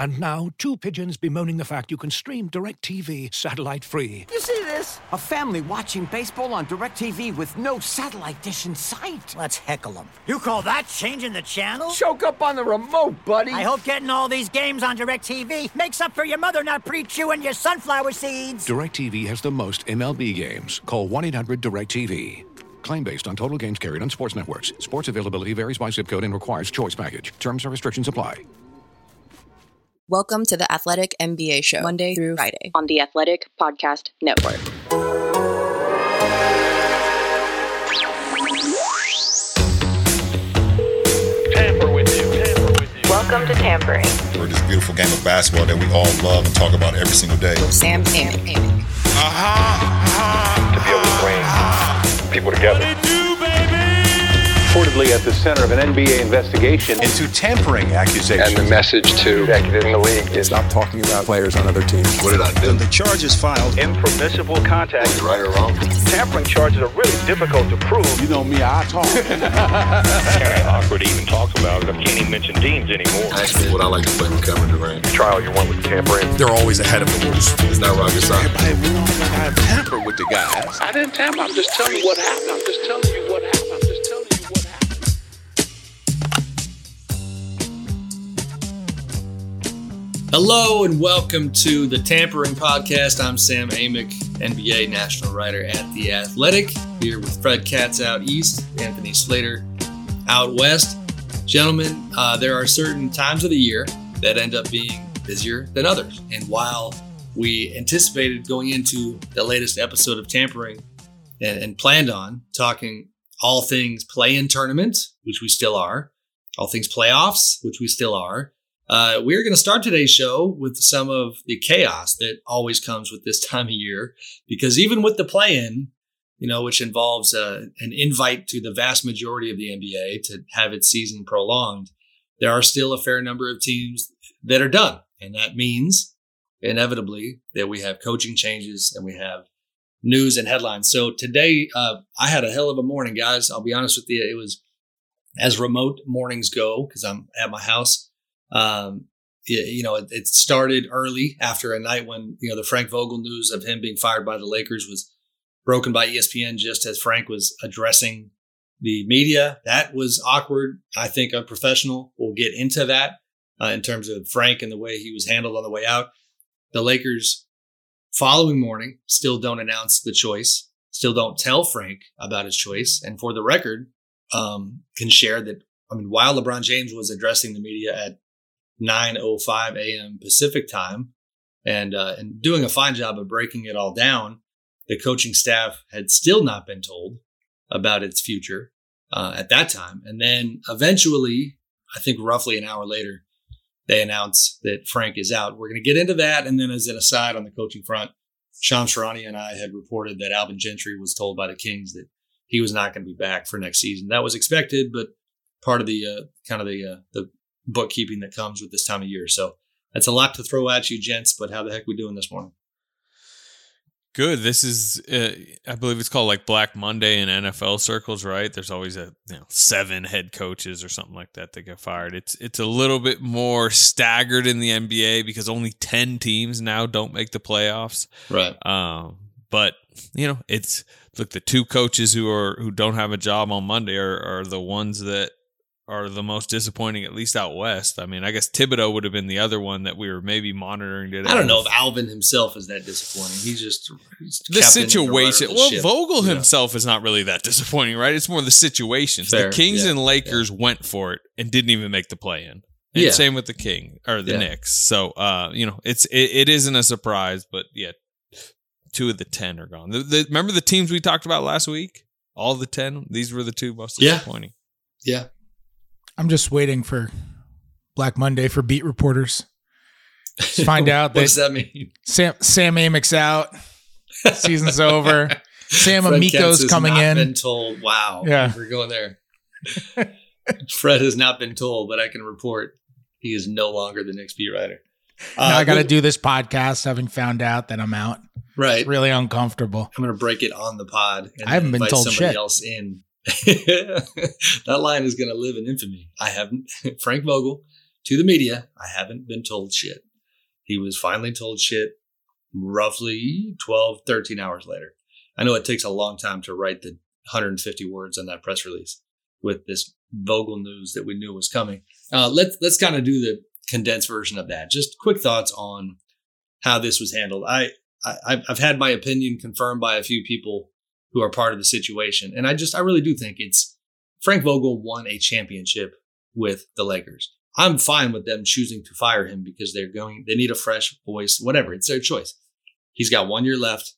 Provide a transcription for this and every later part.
And now, two pigeons bemoaning the fact you can stream DirecTV satellite-free. You see this? A family watching baseball on DirecTV with no satellite dish in sight. Let's heckle them. You call that changing the channel? Choke up on the remote, buddy. I hope getting all these games on DirecTV makes up for your mother not pre-chewing your sunflower seeds. DirecTV has the most MLB games. Call 1-800-DirecTV. Claim based on total games carried on sports networks. Sports availability varies by zip code and requires choice package. Terms and restrictions apply. Welcome to the Athletic NBA Show, Monday through Friday on the Athletic Podcast Network. Tamper with you. Welcome to Tampering. For this beautiful game of basketball that we all love and talk about every single day. with Sam Amick. To be able to bring people together. Reportedly at the center of an NBA investigation into tampering accusations. And the message to executives in the league is stop talking about players on other teams. What did I do? The charges filed. impermissible contact. Was it right or wrong? Tampering charges are really difficult to prove. You know me, I talk. Kind of awkward to even talk about it. I can't even mention teams anymore. Actually, what I like to play with Kevin Durant. The trial you want with tampering. They're always ahead of the rules. It's not rocket science. Hey, we don't gotta tamper with the guys. I didn't tamper. I'm just telling you what happened. I'm just telling you what happened. Hello and welcome to the Tampering Podcast. I'm Sam Amick, NBA national writer at The Athletic, here with Fred Katz out east, Anthony Slater out west. Gentlemen, there are certain times of the year that end up being busier than others. And while we anticipated going into the latest episode of Tampering and planned on talking all things play-in tournament, which we still are, all things playoffs, which we still are, we're going to start today's show with some of the chaos that always comes with this time of year, because even with the play-in, which involves an invite to the vast majority of the NBA to have its season prolonged, there are still a fair number of teams that are done. And that means, inevitably, that we have coaching changes and we have news and headlines. So today, I had a hell of a morning, guys. I'll be honest with you. It was as remote mornings go, because I'm at my house. It started early after a night when, the Frank Vogel news of him being fired by the Lakers was broken by ESPN just as Frank was addressing the media. That was awkward. I think unprofessional. We'll get into that in terms of Frank and the way he was handled on the way out. The Lakers following morning still don't announce the choice, still don't tell Frank about his choice. And for the record, can share that, while LeBron James was addressing the media at 9:05 a.m. Pacific time and doing a fine job of breaking it all down, the coaching staff had still not been told about its future at that time. And then eventually, I think roughly an hour later, they announced that Frank is out. We're going to get into that. And then as an aside on the coaching front, Shams Charania and I had reported that Alvin Gentry was told by the Kings that he was not going to be back for next season. That was expected, but part of the the bookkeeping that comes with this time of year. So that's a lot to throw at you, gents, but how the heck are we doing this morning? Good. This is, I believe it's called like Black Monday in NFL circles, right? There's always 7 head coaches or something like that get fired. It's a little bit more staggered in the NBA because only 10 teams now don't make the playoffs. Right. But it's look, the 2 coaches who don't have a job on Monday are the ones that are the most disappointing, at least out west. I guess Thibodeau would have been the other one that we were maybe monitoring today. I don't know if Alvin himself is that disappointing. He's the situation. The Vogel himself is not really that disappointing, right? It's more the situations. Fair. The Kings and Lakers went for it and didn't even make the play-in. And same with the Knicks. So, it isn't a surprise, but 2 of the 10 are gone. Remember the teams we talked about last week? All the 10? These were the 2 most disappointing. Yeah. I'm just waiting for Black Monday for beat reporters. Just find out what does that mean? Sam Amick's out. Season's over. Sam Amico's coming in. Been told. Wow. Yeah, we're going there. Fred has not been told, but I can report he is no longer the Knicks beat writer. Now I got to do this podcast having found out that I'm out. Right. It's really uncomfortable. I'm going to break it on the pod. And I haven't been told somebody shit. Else in. That line is going to live in infamy. I haven't. Frank Vogel to the media, I haven't been told shit. He was finally told shit roughly 12, 13 hours later. I know it takes a long time to write the 150 words on that press release with this Vogel news that we knew was coming. Let's kind of do the condensed version of that. Just quick thoughts on how this was handled. I've had my opinion confirmed by a few people who are part of the situation. And I really do think it's Frank Vogel won a championship with the Lakers. I'm fine with them choosing to fire him because they need a fresh voice, whatever. It's their choice. He's got 1 year left.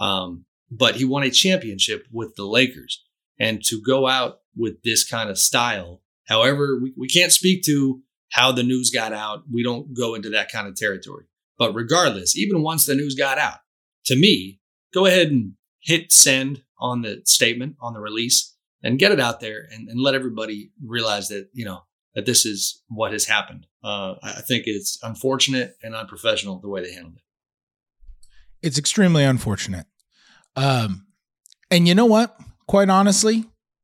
But he won a championship with the Lakers. And to go out with this kind of style, however, we can't speak to how the news got out. We don't go into that kind of territory. But regardless, even once the news got out, to me, go ahead and hit send on the statement, on the release, and get it out there and let everybody realize that, that this is what has happened. I think it's unfortunate and unprofessional the way they handled it. It's extremely unfortunate. And you know what? Quite honestly,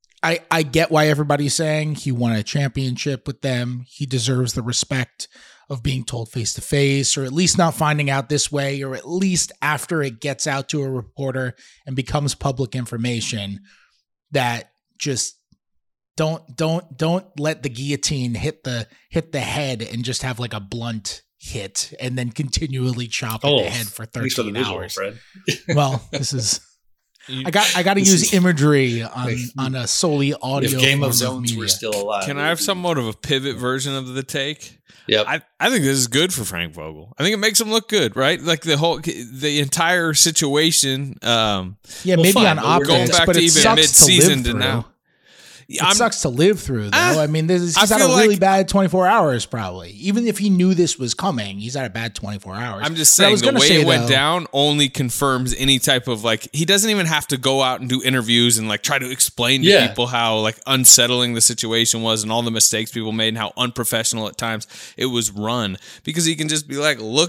I get why everybody's saying he won a championship with them. He deserves the respect of being told face to face, or at least not finding out this way, or at least after it gets out to a reporter and becomes public information, that just don't let the guillotine hit the head and just have like a blunt hit and then continually chop at the head for 13 hours. Well, this is I got to use imagery on a solely audio. If Game of Zones were still alive, can I have somewhat of a pivot version of the take? Yeah, I think this is good for Frank Vogel. I think it makes him look good, right? Like the entire situation. Maybe on optics, going back but to it even sucks mid-season to live to now. It sucks to live through, though. I mean, he's had a really bad 24 hours, probably. Even if he knew this was coming, he's had a bad 24 hours. I'm just saying the way it went down only confirms any type of he doesn't even have to go out and do interviews and try to explain to people how unsettling the situation was and all the mistakes people made and how unprofessional at times it was run. Because he can just be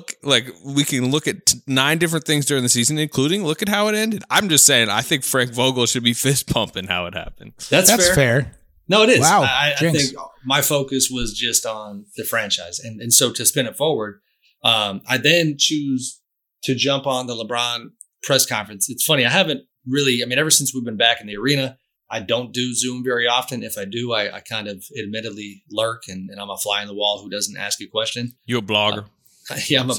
we can look at 9 different things during the season, including look at how it ended. I'm just saying, I think Frank Vogel should be fist pumping how it happened. That's fair. No, it is. Wow, I think my focus was just on the franchise. And so to spin it forward, I then choose to jump on the LeBron press conference. It's funny. I haven't really, ever since we've been back in the arena, I don't do Zoom very often. If I do, I kind of admittedly lurk and I'm a fly on the wall who doesn't ask a question. You a blogger? Yeah, I'm a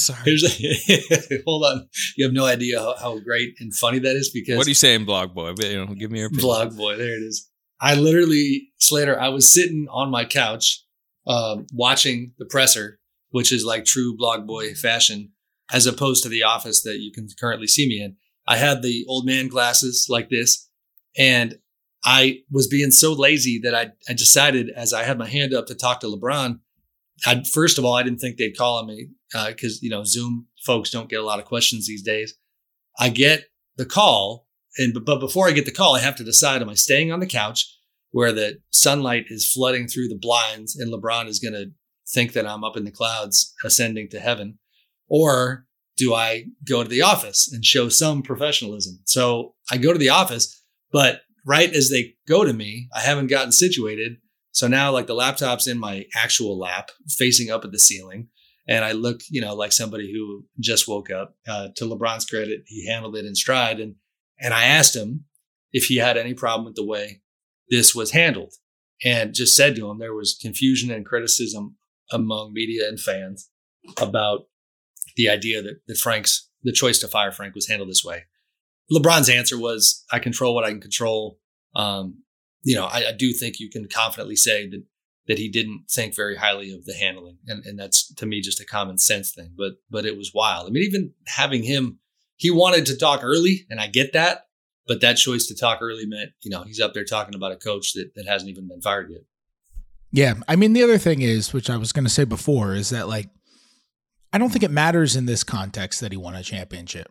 blogger. Hold on. You have no idea how great and funny that is because. What are you saying, Blog Boy? Give me your opinion. Blog Boy. There it is. I literally, Slater, I was sitting on my couch watching the presser, which is like true Blog Boy fashion, as opposed to the office that you can currently see me in. I had the old man glasses like this, and I was being so lazy that I decided as I had my hand up to talk to LeBron, first of all, I didn't think they'd call on me because, Zoom folks don't get a lot of questions these days. I get the call. But before I get the call, I have to decide, am I staying on the couch where the sunlight is flooding through the blinds and LeBron is going to think that I'm up in the clouds ascending to heaven? Or do I go to the office and show some professionalism? So I go to the office, but right as they go to me, I haven't gotten situated. So now the laptop's in my actual lap facing up at the ceiling. And I look, like somebody who just woke up. To LeBron's credit, he handled it in stride. And I asked him if he had any problem with the way this was handled and just said to him there was confusion and criticism among media and fans about the idea that the choice to fire Frank was handled this way. LeBron's answer was, I control what I can control. I do think you can confidently say that he didn't think very highly of the handling. And that's, to me, just a common sense thing. But it was wild. Even having him, he wanted to talk early, and I get that. But that choice to talk early meant, he's up there talking about a coach that hasn't even been fired yet. Yeah. The other thing is, which I was going to say before, is that I don't think it matters in this context that he won a championship.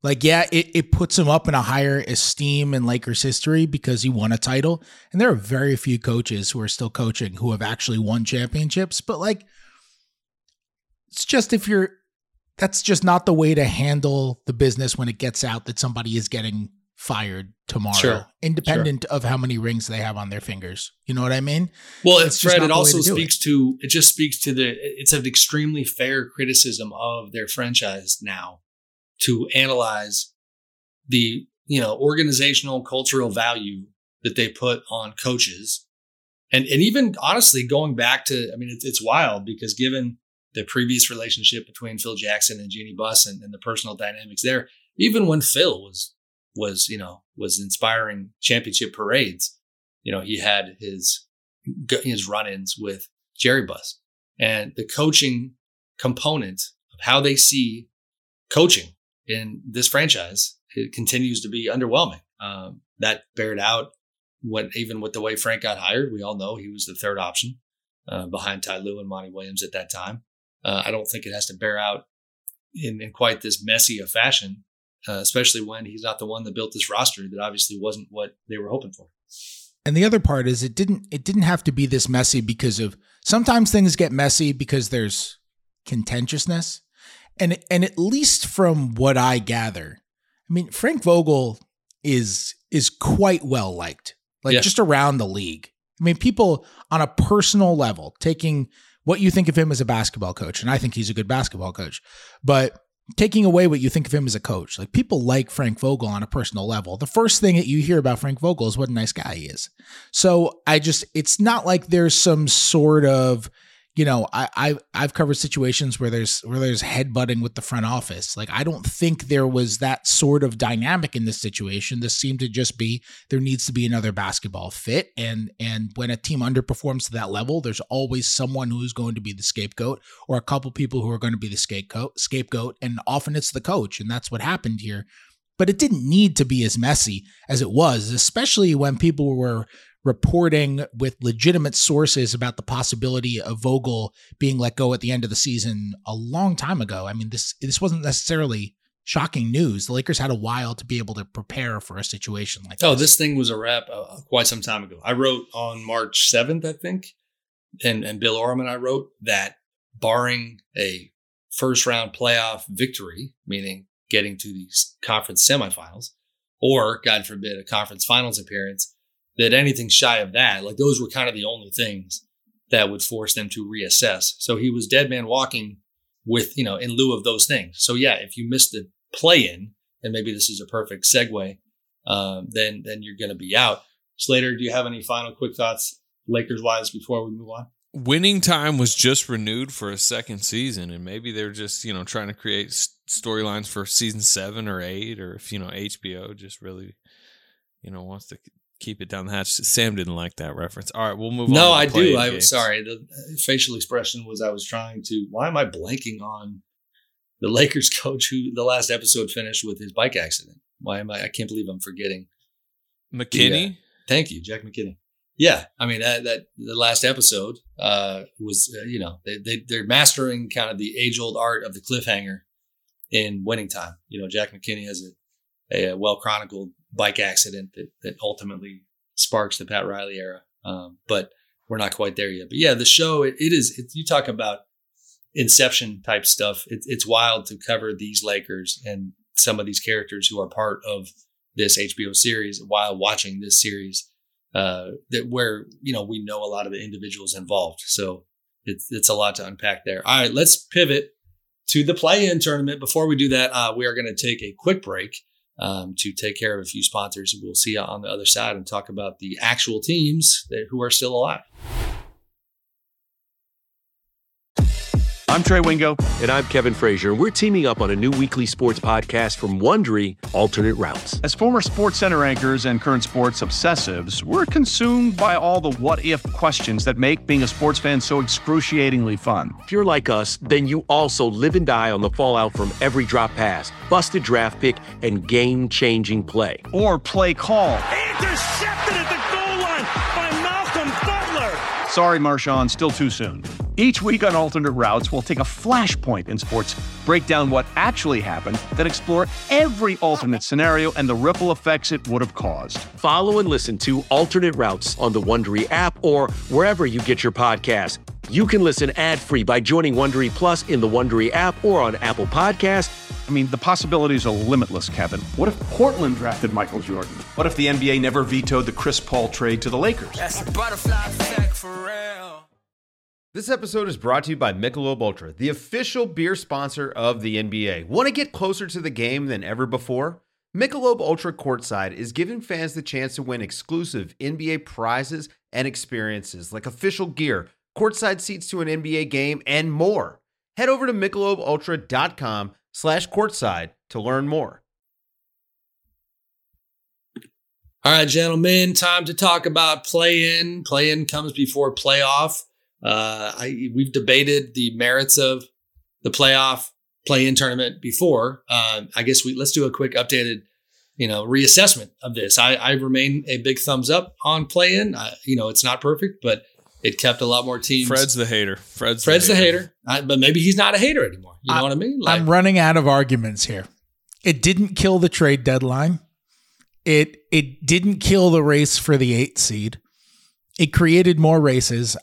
It puts him up in a higher esteem in Lakers history because he won a title. And there are very few coaches who are still coaching who have actually won championships. But it's just that's just not the way to handle the business when it gets out that somebody is getting fired tomorrow, independent of how many rings they have on their fingers. You know what I mean? Well, it's Fred, it also speaks to it's an extremely fair criticism of their franchise now to analyze the, organizational cultural value that they put on coaches. And even honestly, going back to, it's wild because given the previous relationship between Phil Jackson and Jeannie Buss and the personal dynamics there, even when Phil was inspiring championship parades, he had his run-ins with Jerry Buss, and the coaching component of how they see coaching in this franchise, it continues to be underwhelming. That bared out even with the way Frank got hired. We all know he was the third option behind Ty Lue and Monty Williams at that time. I don't think it has to bear out in quite this messy a fashion, especially when he's not the one that built this roster that obviously wasn't what they were hoping for. And the other part is it didn't have to be this messy because of sometimes things get messy because there's contentiousness. And at least from what I gather, Frank Vogel is quite well liked, just around the league. People on a personal level, taking what you think of him as a basketball coach, and I think he's a good basketball coach, but taking away what you think of him as a coach, people like Frank Vogel on a personal level. The first thing that you hear about Frank Vogel is what a nice guy he is. So it's not like there's some sort of, I've covered situations where there's headbutting with the front office. I don't think there was that sort of dynamic in this situation. This seemed to just be, there needs to be another basketball fit. And when a team underperforms to that level, there's always someone who's going to be the scapegoat or a couple people who are going to be the scapegoat. And often it's the coach. And that's what happened here. But it didn't need to be as messy as it was, especially when people were reporting with legitimate sources about the possibility of Vogel being let go at the end of the season a long time ago. This wasn't necessarily shocking news. The Lakers had a while to be able to prepare for a situation like this. Oh, this thing was a wrap quite some time ago. I wrote on March 7th, I think, and Bill Oram and I wrote that barring a first round playoff victory, meaning getting to these conference semifinals, or God forbid a conference finals appearance, that anything shy of that, those were kind of the only things that would force them to reassess. So he was dead man walking with, in lieu of those things. So yeah, if you missed the play-in, and maybe this is a perfect segue, then you're going to be out. Slater, do you have any final quick thoughts, Lakers-wise, before we move on? Winning Time was just renewed for a second season, and maybe they're just, trying to create storylines for season 7 or 8, or if, HBO just really, wants to keep it down the hatch. Sam didn't like that reference. All right, we'll move on. No, I do. I'm sorry. The facial expression was I was trying to, why am I blanking on the Lakers coach who the last episode finished with his bike accident? I can't believe I'm forgetting. McKinney? Thank you, Jack McKinney. Yeah, that the last episode was, they're mastering kind of the age-old art of the cliffhanger in Winning Time. Jack McKinney has a well-chronicled bike accident that ultimately sparks the Pat Riley era. But we're not quite there yet. But yeah, the show, you talk about Inception type stuff. It's wild to cover these Lakers and some of these characters who are part of this HBO series while watching this series, where we know a lot of the individuals involved. So it's a lot to unpack there. All right, let's pivot to the play-in tournament. Before we do that, we are going to take a quick break to take care of a few sponsors. We'll see you on the other side and talk about the actual teams who are still alive. I'm Trey Wingo. And I'm Kevin Frazier. We're teaming up on a new weekly sports podcast from Wondery, Alternate Routes. As former SportsCenter anchors and current sports obsessives, we're consumed by all the what-if questions that make being a sports fan so excruciatingly fun. If you're like us, then you also live and die on the fallout from every drop pass, busted draft pick, and game-changing play. Or play call. Intercepted at the goal line by Malcolm Butler. Sorry, Marshawn, still too soon. Each week on Alternate Routes, we'll take a flashpoint in sports, break down what actually happened, then explore every alternate scenario and the ripple effects it would have caused. Follow and listen to Alternate Routes on the Wondery app or wherever you get your podcasts. You can listen ad-free by joining Wondery Plus in the Wondery app or on Apple Podcasts. I mean, the possibilities are limitless, Kevin. What if Portland drafted Michael Jordan? What if the NBA never vetoed the Chris Paul trade to the Lakers? That's a butterfly effect for real. This episode is brought to you by Michelob Ultra, the official beer sponsor of the NBA. Want to get closer to the game than ever before? Michelob Ultra Courtside is giving fans the chance to win exclusive NBA prizes and experiences like official gear, courtside seats to an NBA game, and more. Head over to MichelobUltra.com/courtside to learn more. All right, gentlemen, time to talk about play-in. Play-in comes before playoff. We've debated the merits of the play-in tournament before. I guess let's do a quick updated, reassessment of this. I remain a big thumbs up on play-in. It's not perfect, but it kept a lot more teams. Fred's the hater. Fred's the hater. But maybe he's not a hater anymore. You know what I mean? I'm running out of arguments here. It didn't kill the trade deadline. It didn't kill the race for the 8th seed. It created more races.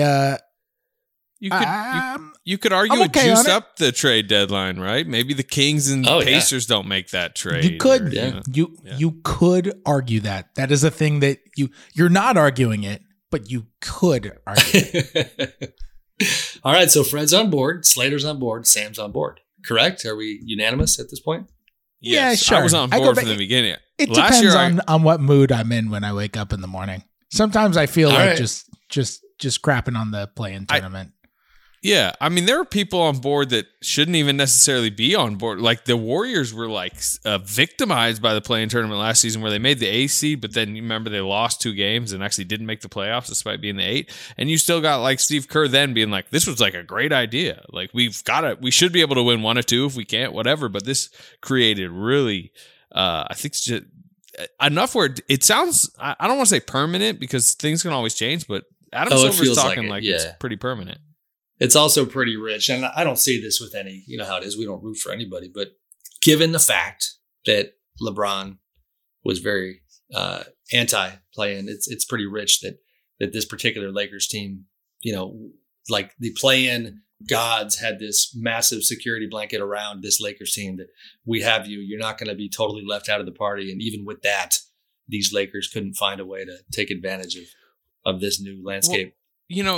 You could argue it juiced up the trade deadline, right? Maybe the Kings and Pacers don't make that trade. You could, you could argue that. That is a thing that you're not arguing it, but you could argue it. All right, so Fred's on board, Slater's on board, Sam's on board. Correct? Are we unanimous at this point? Yes, yeah, sure. I was on board from the beginning. It depends on what mood I'm in when I wake up in the morning. Sometimes I feel like just crapping on the play-in tournament. Yeah, I mean, there are people on board that shouldn't even necessarily be on board. Like the Warriors were victimized by the play-in tournament last season where they made the 8th seed, but then you remember they lost 2 games and actually didn't make the playoffs despite being the 8. And you still got like Steve Kerr then being like, this was like a great idea. Like we should be able to win 1 or 2 if we can't, whatever. But this created really, I think just enough where it sounds, I don't want to say permanent because things can always change, but Adam Silver's talking like it's pretty permanent. It's also pretty rich, and I don't see this with any, you know how it is, we don't root for anybody, but given the fact that LeBron was very anti-play-in, it's pretty rich that this particular Lakers team, like the play-in gods had this massive security blanket around this Lakers team that we have you're not going to be totally left out of the party, and even with that, these Lakers couldn't find a way to take advantage of this new landscape. Well,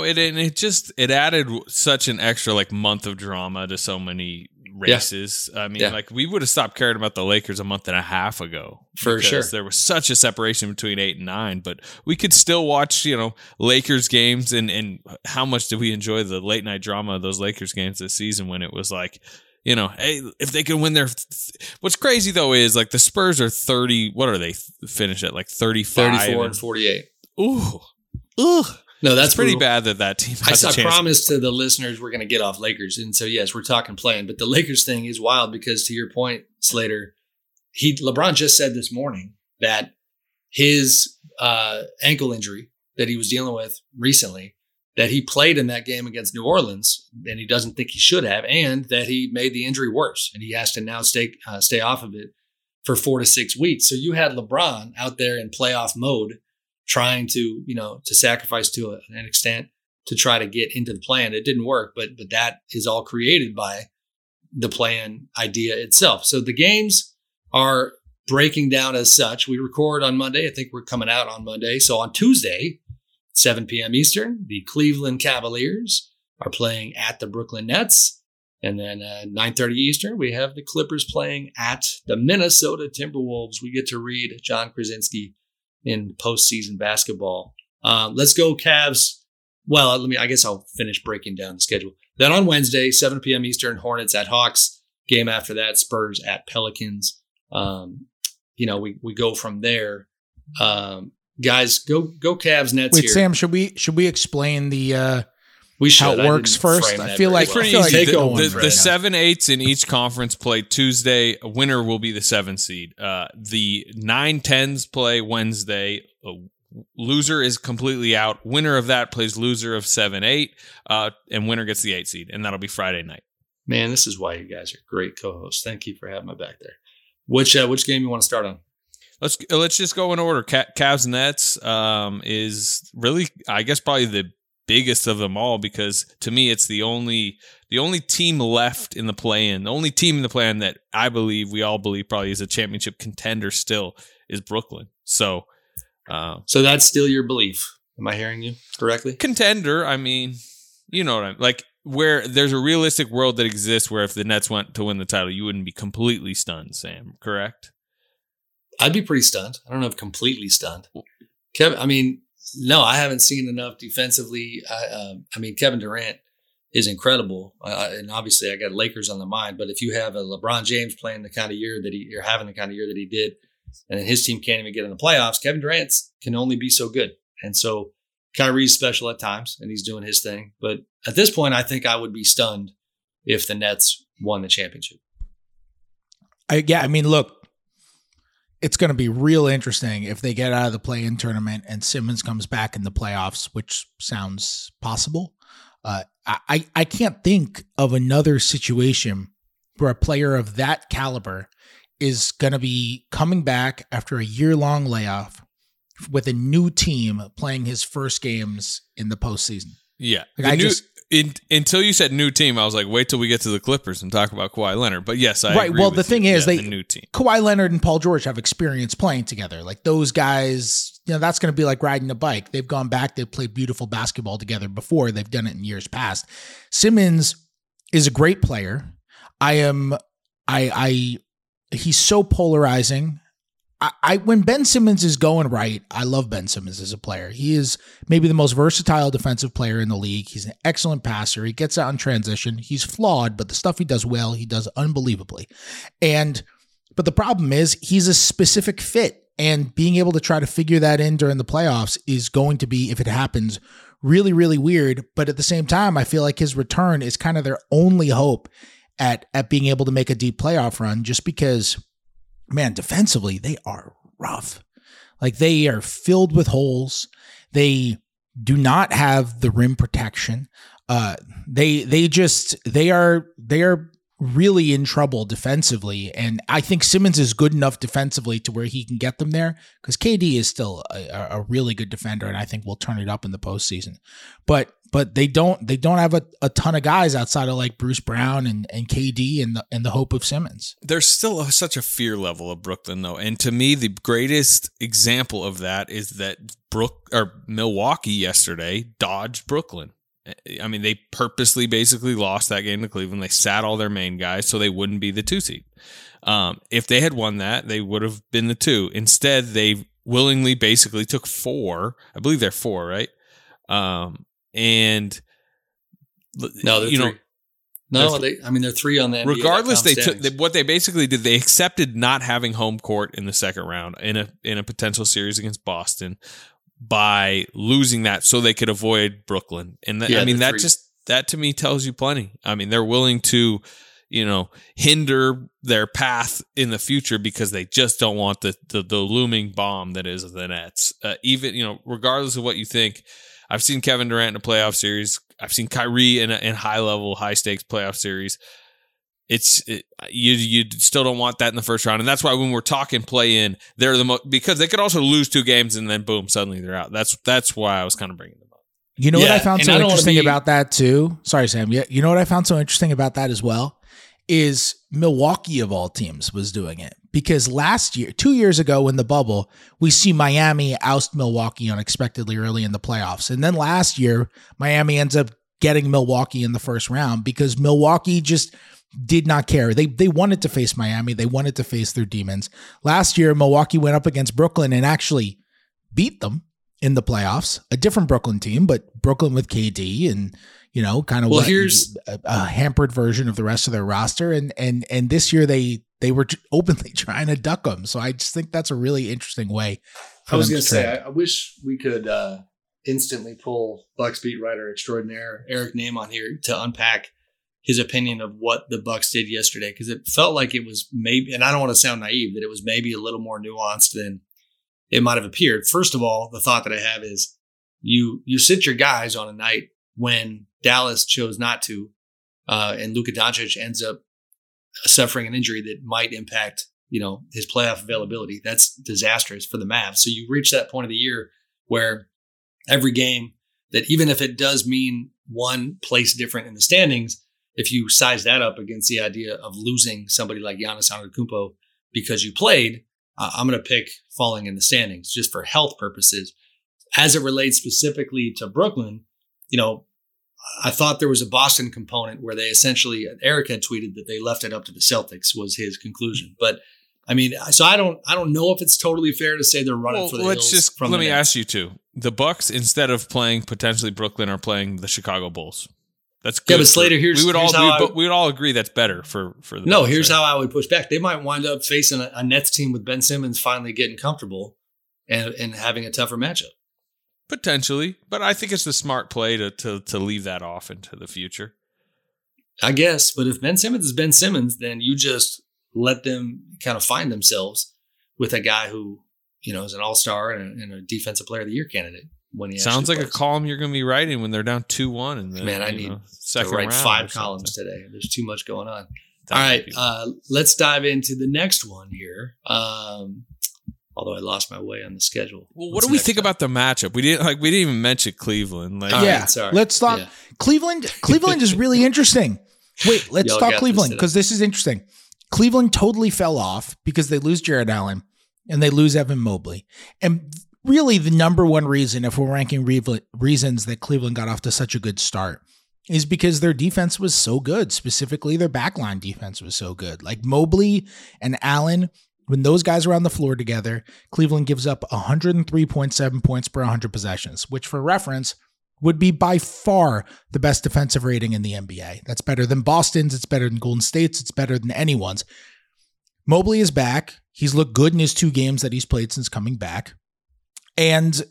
it added such an extra month of drama to so many races. Yeah. I mean, we would have stopped caring about the Lakers a month and a half ago. For sure. There was such a separation between 8 and 9, but we could still watch, Lakers games and how much did we enjoy the late night drama of those Lakers games this season when it was like, hey, if they can win what's crazy though is the Spurs are 30, what are they finish at 35? 34 and 48. Ooh. No, that's pretty bad that team has a chance. I promised to the listeners we're going to get off Lakers. And so, yes, we're talking playing. But the Lakers thing is wild because, to your point, Slater, LeBron just said this morning that his ankle injury that he was dealing with recently, that he played in that game against New Orleans, and he doesn't think he should have, and that he made the injury worse. And he has to now stay off of it for 4 to 6 weeks. So you had LeBron out there in playoff mode, trying to, to sacrifice to an extent to try to get into the plan. It didn't work, but that is all created by the plan idea itself. So the games are breaking down as such. We record on Monday. I think we're coming out on Monday. So on Tuesday, 7 p.m. Eastern, the Cleveland Cavaliers are playing at the Brooklyn Nets. And then 9:30 Eastern, we have the Clippers playing at the Minnesota Timberwolves. We get to read John Krasinski in postseason basketball. Let's go Cavs. Well, I guess I'll finish breaking down the schedule. Then on Wednesday, 7 p.m. Eastern, Hornets at Hawks. Game after that, Spurs at Pelicans. We go from there. Guys, go Cavs Nets. Wait, here. Sam, should we explain the how it works first? I feel like the 7-8s in each conference play Tuesday. A winner will be the 7th seed. The 9-10s play Wednesday. Loser is completely out. Winner of that plays loser of 7-8, and winner gets the 8th seed, and that'll be Friday night. Man, this is why you guys are great co-hosts. Thank you for having my back there. Which game you want to start on? Let's just go in order. Cavs Nets is really, I guess, probably the biggest of them all, because to me it's the only team left in the play-in. The only team in the play-in that we all believe probably is a championship contender still is Brooklyn. So that's still your belief. Am I hearing you correctly? Contender, I mean, you know what I'm like, where there's a realistic world that exists where if the Nets went to win the title, you wouldn't be completely stunned, Sam, correct? I'd be pretty stunned. I don't know if completely stunned. Kevin, I mean, no, I haven't seen enough defensively. I mean, Kevin Durant is incredible. And obviously I got Lakers on the mind, but if you have a LeBron James playing the kind of year that you're having the kind of year that he did, and his team can't even get in the playoffs, Kevin Durant can only be so good. And so Kyrie's special at times and he's doing his thing. But at this point, I think I would be stunned if the Nets won the championship. I mean, look, it's going to be real interesting if they get out of the play-in tournament and Simmons comes back in the playoffs, which sounds possible. I can't think of another situation where a player of that caliber is going to be coming back after a year-long layoff with a new team playing his first games in the postseason. Yeah. Until you said new team, I was like, wait till we get to the Clippers and talk about Kawhi Leonard. But yes, I agree. Well, the thing is, the new team. Kawhi Leonard and Paul George have experience playing together. Like those guys, that's going to be like riding a bike. They've gone back. They've played beautiful basketball together before. They've done it in years past. Simmons is a great player. He's so polarizing. When Ben Simmons is going right, I love Ben Simmons as a player. He is maybe the most versatile defensive player in the league. He's an excellent passer. He gets out in transition. He's flawed, but the stuff he does well, he does unbelievably. But the problem is he's a specific fit, and being able to try to figure that in during the playoffs is going to be, if it happens, really, really weird. But at the same time, I feel like his return is kind of their only hope at being able to make a deep playoff run, just because, man, defensively, they are rough. Like they are filled with holes. They do not have the rim protection. They are really in trouble defensively. And I think Simmons is good enough defensively to where he can get them there, because KD is still a really good defender, and I think will turn it up in the postseason. But they don't have a ton of guys outside of like Bruce Brown and KD and the hope of Simmons. There's still such a fear level of Brooklyn, though, and to me the greatest example of that is that Milwaukee yesterday dodged Brooklyn. I mean, they purposely basically lost that game to Cleveland. They sat all their main guys so they wouldn't be the 2 seed. If they had won that, they would have been the 2. Instead, they willingly basically took 4. I believe they're 4, right? And no, they're 3. They're 3 on the NBA. Regardless, what they basically did. They accepted not having home court in the second round in a potential series against Boston by losing that, so they could avoid Brooklyn. And that to me tells you plenty. I mean, they're willing to, hinder their path in the future because they just don't want the looming bomb that is the Nets. Even, regardless of what you think, I've seen Kevin Durant in a playoff series. I've seen Kyrie in high stakes playoff series. You still don't want that in the first round, and that's why when we're talking play in, they're the most, because they could also lose 2 games and then boom, suddenly they're out. That's why I was kind of bringing them up. You know what I found so interesting about that too? Sorry, Sam. You know what I found so interesting about that as well is Milwaukee of all teams was doing it, because last year, 2 years ago in the bubble, we see Miami oust Milwaukee unexpectedly early in the playoffs, and then last year Miami ends up getting Milwaukee in the first round because Milwaukee just did not care. They wanted to face Miami. They wanted to face their demons. Last year, Milwaukee went up against Brooklyn and actually beat them in the playoffs. A different Brooklyn team, but Brooklyn with KD and, kind of here's a hampered version of the rest of their roster. And this year they were openly trying to duck them. So I just think that's a really interesting way. I was going to say, I wish we could instantly pull Bucks beat writer extraordinaire Eric Nehm on here to unpack his opinion of what the Bucks did yesterday, because it felt like it was maybe, and I don't want to sound naive, that it was maybe a little more nuanced than it might have appeared. First of all, the thought that I have is you sit your guys on a night when Dallas chose not to, and Luka Doncic ends up suffering an injury that might impact, his playoff availability. That's disastrous for the Mavs. So you reach that point of the year where every game that even if it does mean one place different in the standings, if you size that up against the idea of losing somebody like Giannis Antetokounmpo because you played, I'm going to pick falling in the standings just for health purposes. As it relates specifically to Brooklyn, I thought there was a Boston component where they essentially, Eric had tweeted that they left it up to the Celtics was his conclusion. But I mean, so I don't know if it's totally fair to say they're running for the hills. Let me ask you two. The Bucks, instead of playing potentially Brooklyn, are playing the Chicago Bulls. That's good. Yeah, but Slater, we would all agree that's better for the No, Bucks, here's right? how I would push back. They might wind up facing a Nets team with Ben Simmons finally getting comfortable and having a tougher matchup. Potentially, but I think it's the smart play to leave that off into the future. I guess, but if Ben Simmons is Ben Simmons, then you just let them kind of find themselves with a guy who, is an all-star and a defensive player of the year candidate. When he sounds like a column you're going to be writing when they're down 2-1 in the I need second to write round 5 columns today. There's too much going on. All right, let's dive into the next one here. Although I lost my way on the schedule. Well, what do we think about the matchup? We didn't even mention Cleveland. Let's talk Cleveland. Cleveland is really interesting. Wait, let's talk Cleveland because this is interesting. Cleveland totally fell off because they lose Jared Allen and they lose Evan Mobley. And really the number one reason, if we're ranking reasons that Cleveland got off to such a good start, is because their defense was so good. Specifically, their backline defense was so good. Like Mobley and Allen, when those guys are on the floor together, Cleveland gives up 103.7 points per 100 possessions, which for reference would be by far the best defensive rating in the NBA. That's better than Boston's. It's better than Golden State's. It's better than anyone's. Mobley is back. He's looked good in his 2 games that he's played since coming back. And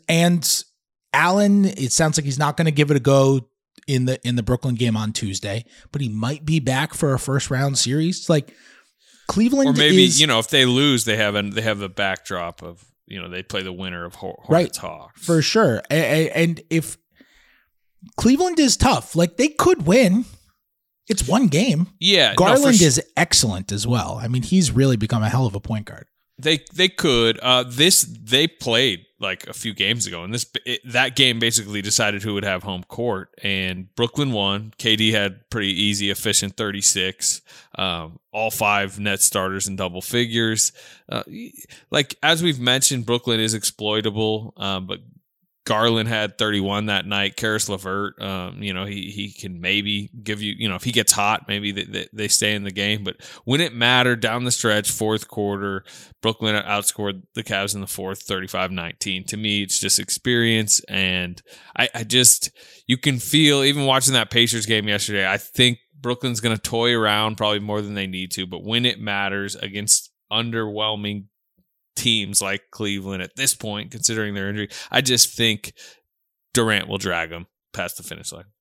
Allen, it sounds like he's not going to give it a go in the Brooklyn game on Tuesday, but he might be back for a first round series. Like Cleveland, or maybe if they lose, they have the backdrop of they play the winner of Hornets Hawks for sure. And if Cleveland is tough, like they could win. It's one game. Yeah, Garland is excellent as well. I mean, he's really become a hell of a point guard. They could. They played like a few games ago, and that game basically decided who would have home court. And Brooklyn won. KD had pretty easy, efficient 36. All 5 net starters in double figures. Like as we've mentioned, Brooklyn is exploitable, but Garland had 31 that night. Karis LeVert, he can maybe give you, if he gets hot, maybe they stay in the game. But when it mattered down the stretch, fourth quarter, Brooklyn outscored the Cavs in the fourth, 35-19. To me, it's just experience. And I just, you can feel, even watching that Pacers game yesterday, I think Brooklyn's going to toy around probably more than they need to. But when it matters against underwhelming teams like Cleveland at this point, considering their injury, I just think Durant will drag them past the finish line.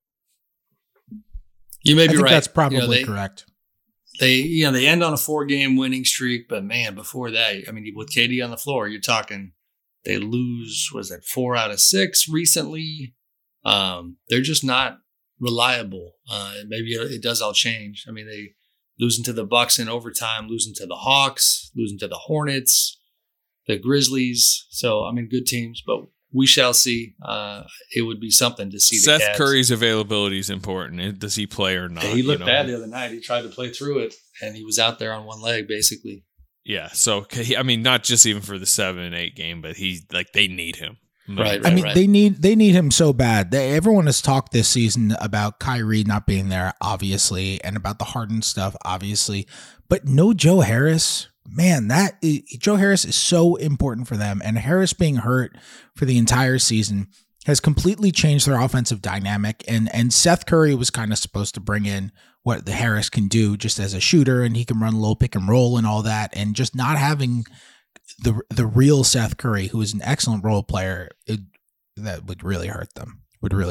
You may be right. That's probably correct. They end on a 4-game winning streak, but man, before that, I mean, with KD on the floor, you're talking they lose. Was that 4 out of 6 recently? They're just not reliable. Maybe it does all change. I mean, they losing to the Bucks in overtime, losing to the Hawks, losing to the Hornets, the Grizzlies. So, I mean, good teams, but we shall see. It would be something to see. Seth the Cavs. Curry's availability is important. Does he play or not? Yeah, he looked bad the other night. He tried to play through it, and he was out there on one leg, basically. Yeah, so, I mean, not just even for the 7-8 game, but they need him. Right. I mean, they need him so bad. Everyone has talked this season about Kyrie not being there, obviously, and about the Harden stuff, obviously, but no Joe Harris. Man, Joe Harris is so important for them, and Harris being hurt for the entire season has completely changed their offensive dynamic. And Seth Curry was kind of supposed to bring in what the Harris can do just as a shooter, and he can run low pick and roll and all that, and just not having the real Seth Curry, who is an excellent role player, that would really hurt them.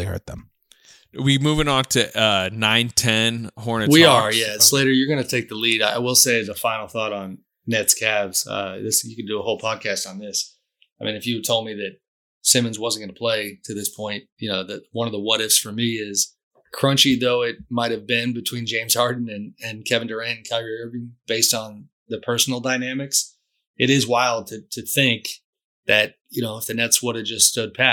We moving on to 9-10 Hornets. We Hawks. are, yeah. Slater, you're going to take the lead. I will say as a final thought on Nets Cavs, you could do a whole podcast on this. I mean, if you told me that Simmons wasn't going to play to this point, that one of the what ifs for me is crunchy though it might have been between James Harden and Kevin Durant and Kyrie Irving based on the personal dynamics. It is wild to think that, if the Nets would have just stood pat,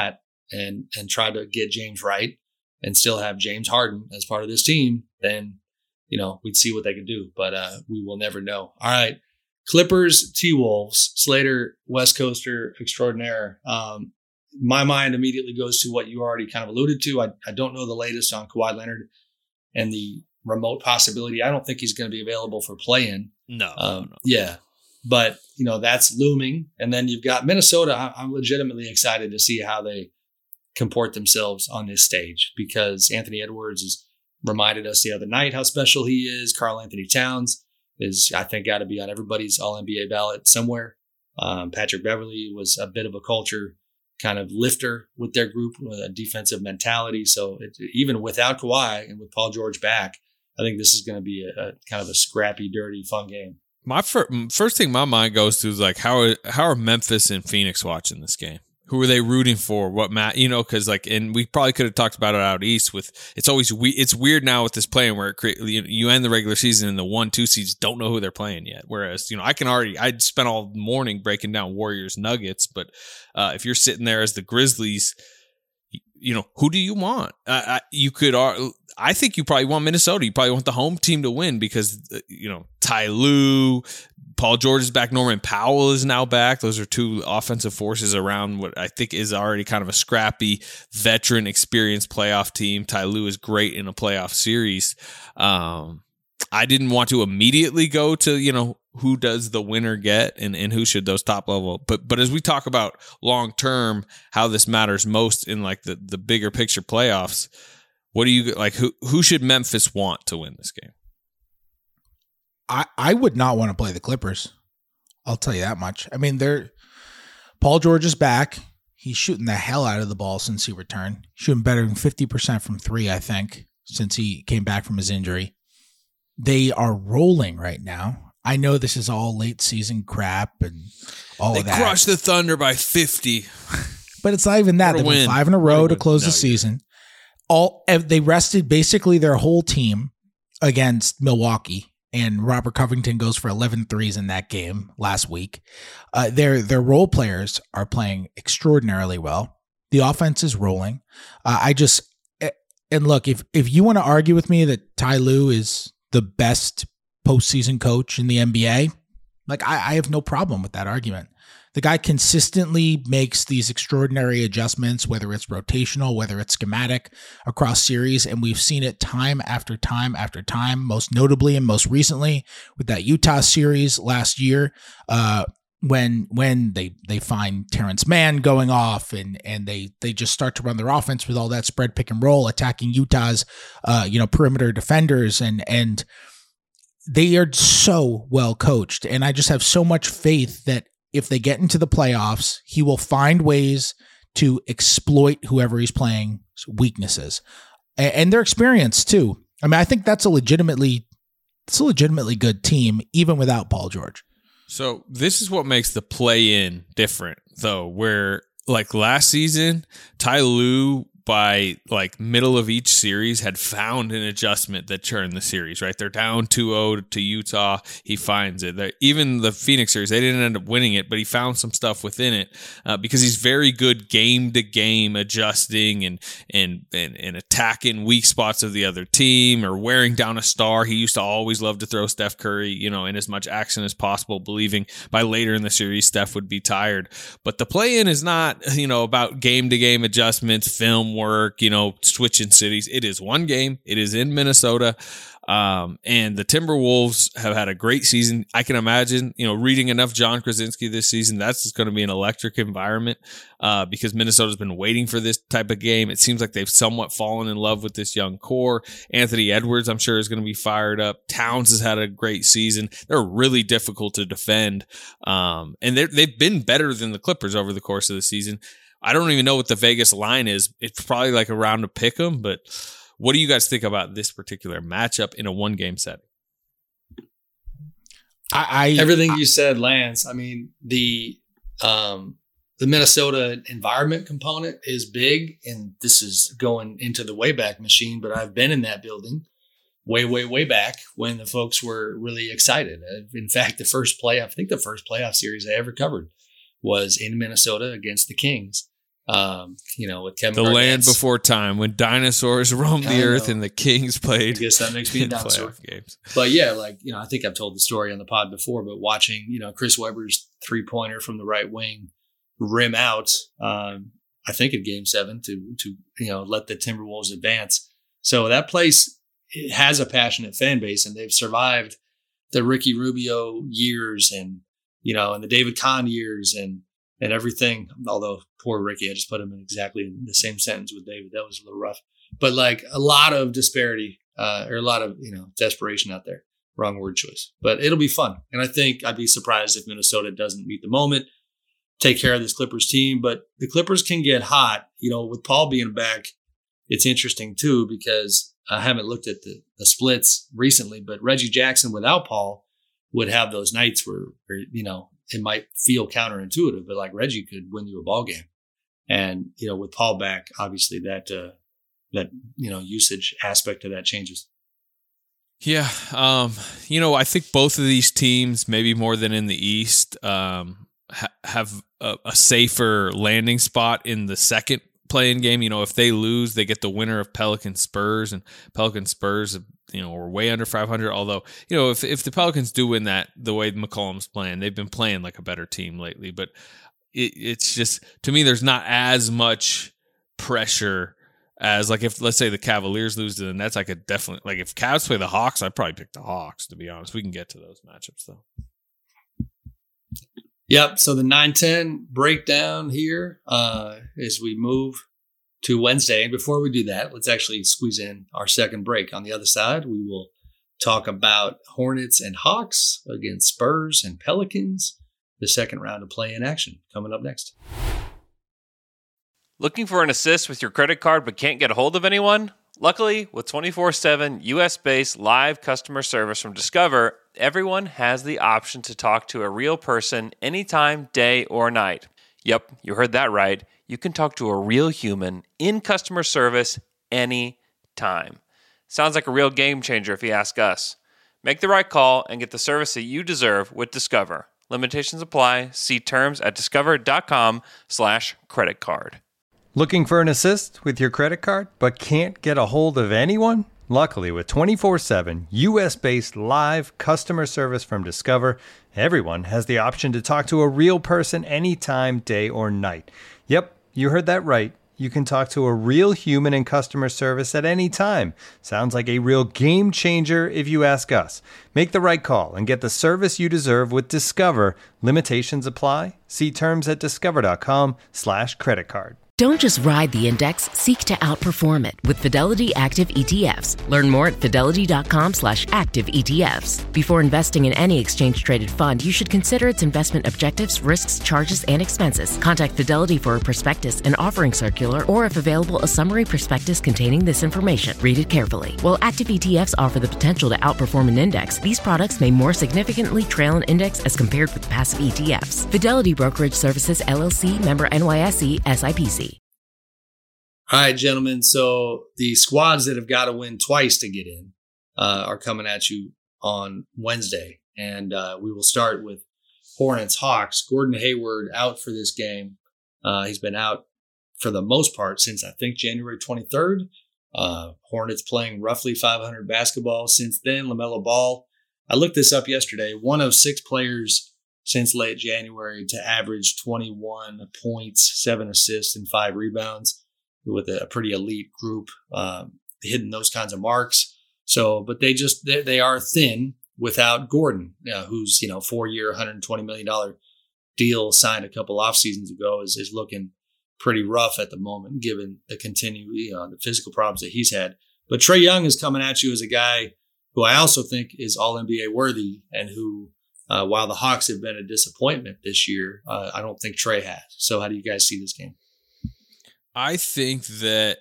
and try to get James right and still have James Harden as part of this team, then, we'd see what they could do. But we will never know. All right. Clippers, T-Wolves, Slater, West Coaster extraordinaire. My mind immediately goes to what you already kind of alluded to. I don't know the latest on Kawhi Leonard and the remote possibility. I don't think he's going to be available for play-in. No. Yeah. But, that's looming. And then you've got Minnesota. I'm legitimately excited to see how they comport themselves on this stage, because Anthony Edwards has reminded us the other night how special he is. Karl Anthony Towns is, I think, got to be on everybody's All-NBA ballot somewhere. Patrick Beverley was a bit of a culture kind of lifter with their group, with a defensive mentality. So even without Kawhi and with Paul George back, I think this is going to be a kind of a scrappy, dirty, fun game. My first thing my mind goes to is like, how are Memphis and Phoenix watching this game? Who are they rooting for? What because and we probably could have talked about it out east. It's weird now with this playing where you end the regular season and the 1-2 seeds don't know who they're playing yet. Whereas I'd spent all morning breaking down Warriors Nuggets, but if you're sitting there as the Grizzlies, who do you want? I think you probably want Minnesota. You probably want the home team to win because, Ty Lue, Paul George is back. Norman Powell is now back. Those are two offensive forces around what I think is already kind of a scrappy, veteran, experienced playoff team. Ty Lue is great in a playoff series. I didn't want to immediately go to, who does the winner get and who should those top level. But as we talk about long term, how this matters most in like the bigger picture playoffs, what do you like? Who should Memphis want to win this game? I would not want to play the Clippers. I'll tell you that much. I mean, Paul George is back. He's shooting the hell out of the ball since he returned. Shooting better than 50% from three, I think, since he came back from his injury. They are rolling right now. I know this is all late season crap and all of that. They crushed the Thunder by 50. But it's not even that. They won 5 in a row to close the season. They rested basically their whole team against Milwaukee, and Robert Covington goes for 11 threes in that game last week. Their role players are playing extraordinarily well. The offense is rolling. And look, if you want to argue with me that Ty Lue is the best postseason coach in the NBA, like I have no problem with that argument. The guy consistently makes these extraordinary adjustments, whether it's rotational, whether it's schematic, across series, and we've seen it time after time after time, most notably and most recently with that Utah series last year, when they find Terrence Mann going off and they just start to run their offense with all that spread pick and roll, attacking Utah's perimeter defenders, and they are so well coached. And I just have so much faith that if they get into the playoffs, he will find ways to exploit whoever he's playing weaknesses and their experience too. I mean, I think that's a legitimately good team, even without Paul George. So this is what makes the play-in different, though, where like last season, Ty Lue by like middle of each series had found an adjustment that turned the series, right? They're down 2-0 to Utah. He finds it. Even the Phoenix series, they didn't end up winning it, but he found some stuff within it because he's very good game to game adjusting and attacking weak spots of the other team or wearing down a star. He used to always love to throw Steph Curry, in as much action as possible, believing by later in the series, Steph would be tired. But the play-in is not, about game to game adjustments, film work, switching cities. It is one game. It is in Minnesota. And the Timberwolves have had a great season. I can imagine, reading enough John Krasinski this season, that's just going to be an electric environment because Minnesota's been waiting for this type of game. It seems like they've somewhat fallen in love with this young core. Anthony Edwards, I'm sure, is going to be fired up. Towns has had a great season. They're really difficult to defend. And they've been better than the Clippers over the course of the season. I don't even know what the Vegas line is. It's probably like around to pick them, but what do you guys think about this particular matchup in a one-game setting? Everything you said, Lance. I mean, the Minnesota environment component is big, and this is going into the Wayback Machine, but I've been in that building way back when the folks were really excited. In fact, the first playoff series I ever covered was in Minnesota against the Kings. With Kevin the Garnett. land before time, when dinosaurs roamed the earth and the Kings played. I guess that makes me a dinosaur. Games. But yeah, I think I've told the story on the pod before, but watching, Chris Webber's 3-pointer from the right wing rim out, I think in Game 7 to let the Timberwolves advance. So that place, it has a passionate fan base, and they've survived the Ricky Rubio years and the David Kahn years and everything. Although poor Ricky, I just put him in exactly the same sentence with David. That was a little rough. But a lot of disparity or a lot of desperation out there. Wrong word choice. But it'll be fun. And I think I'd be surprised if Minnesota doesn't meet the moment, take care of this Clippers team. But the Clippers can get hot. With Paul being back, it's interesting too, because I haven't looked at the splits recently, but Reggie Jackson without Paul would have those nights where it might feel counterintuitive, but Reggie could win you a ball game. And, with Paul back, obviously that usage aspect of that changes. Yeah. I think both of these teams, maybe more than in the East, have a safer landing spot in the second play-in game. If they lose, they get the winner of Pelicans Spurs, and Pelicans Spurs, are way under 500. Although, if the Pelicans do win that, the way McCollum's playing, they've been playing like a better team lately. But it's just, to me, there's not as much pressure as if, let's say, the Cavaliers lose to the Nets. I could definitely, if Cavs play the Hawks, I'd probably pick the Hawks, to be honest. We can get to those matchups though. Yep. So the 9-10 breakdown here as we move to Wednesday. And before we do that, let's actually squeeze in our second break. On the other side, we will talk about Hornets and Hawks against Spurs and Pelicans, the second round of play-in action coming up next. Looking for an assist with your credit card but can't get a hold of anyone? Luckily, with 24/7 US-based live customer service from Discover, everyone has the option to talk to a real person anytime, day or night. Yep, you heard that right. You can talk to a real human in customer service anytime. Sounds like a real game changer if you ask us. Make the right call and get the service that you deserve with Discover. Limitations apply. See terms at discover.com/creditcard. Looking for an assist with your credit card but can't get a hold of anyone? Luckily, with 24/7 US-based live customer service from Discover, everyone has the option to talk to a real person anytime, day or night. Yep, you heard that right. You can talk to a real human in customer service at any time. Sounds like a real game changer if you ask us. Make the right call and get the service you deserve with Discover. Limitations apply. See terms at discover.com/creditcard. Don't just ride the index, seek to outperform it with Fidelity Active ETFs. Learn more at fidelity.com/active ETFs. Before investing in any exchange-traded fund, you should consider its investment objectives, risks, charges, and expenses. Contact Fidelity for a prospectus, an offering circular, or if available, a summary prospectus containing this information. Read it carefully. While active ETFs offer the potential to outperform an index, these products may more significantly trail an index as compared with passive ETFs. Fidelity Brokerage Services, LLC, member NYSE, SIPC. All right, gentlemen. So the squads that have got to win twice to get in are coming at you on Wednesday. And we will start with Hornets Hawks. Gordon Hayward out for this game. He's been out for the most part since I think January 23rd. Hornets playing roughly 500 basketball since then. LaMelo Ball. I looked this up yesterday. One of 6 players since late January to average 21 points, 7 assists, and 5 rebounds, with a pretty elite group hitting those kinds of marks. So, but they are thin without Gordon, who's, 4-year, $120 million deal signed a couple off seasons ago is looking pretty rough at the moment, given the the physical problems that he's had. But Trae Young is coming at you as a guy who I also think is all NBA worthy, and who, while the Hawks have been a disappointment this year, I don't think Trae has. So how do you guys see this game? I think that,